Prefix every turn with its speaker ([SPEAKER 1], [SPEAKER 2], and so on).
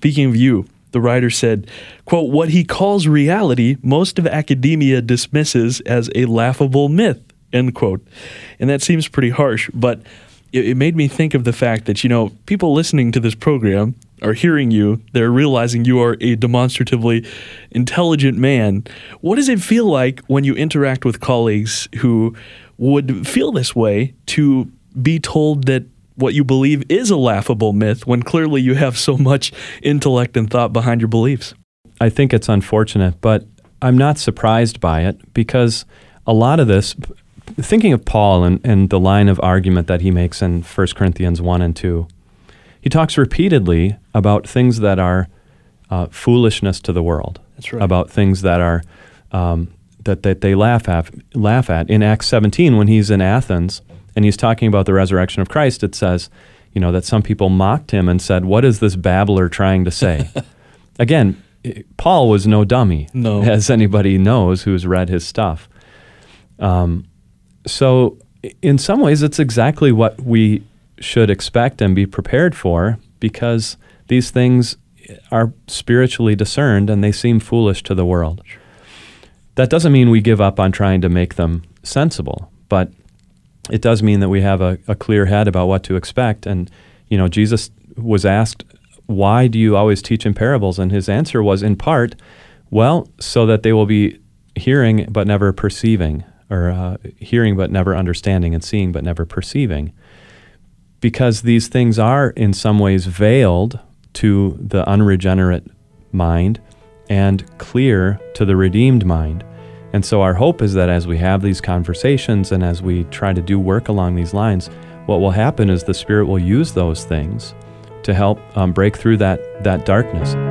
[SPEAKER 1] speaking of you, the writer said, quote, "What he calls reality, most of academia dismisses as a laughable myth," end quote. And that seems pretty harsh, but it made me think of the fact that, people listening to this program are hearing you, they're realizing you are a demonstratively intelligent man. What does it feel like when you interact with colleagues who would feel this way, to be told that what you believe is a laughable myth when clearly you have so much intellect and thought behind your beliefs?
[SPEAKER 2] I think it's unfortunate, but I'm not surprised by it, because a lot of this, thinking of Paul and the line of argument that he makes in 1 Corinthians 1 and 2, he talks repeatedly about things that are foolishness to the world.
[SPEAKER 1] That's right.
[SPEAKER 2] About things that are that they laugh at. In Acts 17, when he's in Athens and he's talking about the resurrection of Christ, it says, that some people mocked him and said, "What is this babbler trying to say?" Again, Paul was no dummy,
[SPEAKER 1] no,
[SPEAKER 2] as anybody knows who's read his stuff. So in some ways, it's exactly what we should expect and be prepared for, because these things are spiritually discerned and they seem foolish to the world. That doesn't mean we give up on trying to make them sensible, but it does mean that we have a clear head about what to expect. And, Jesus was asked, "Why do you always teach in parables?" And his answer was, in part, so that they will be hearing but never perceiving, or hearing but never understanding, and seeing but never perceiving. Because these things are in some ways veiled to the unregenerate mind and clear to the redeemed mind. And so our hope is that as we have these conversations and as we try to do work along these lines, what will happen is the Spirit will use those things to help break through that darkness.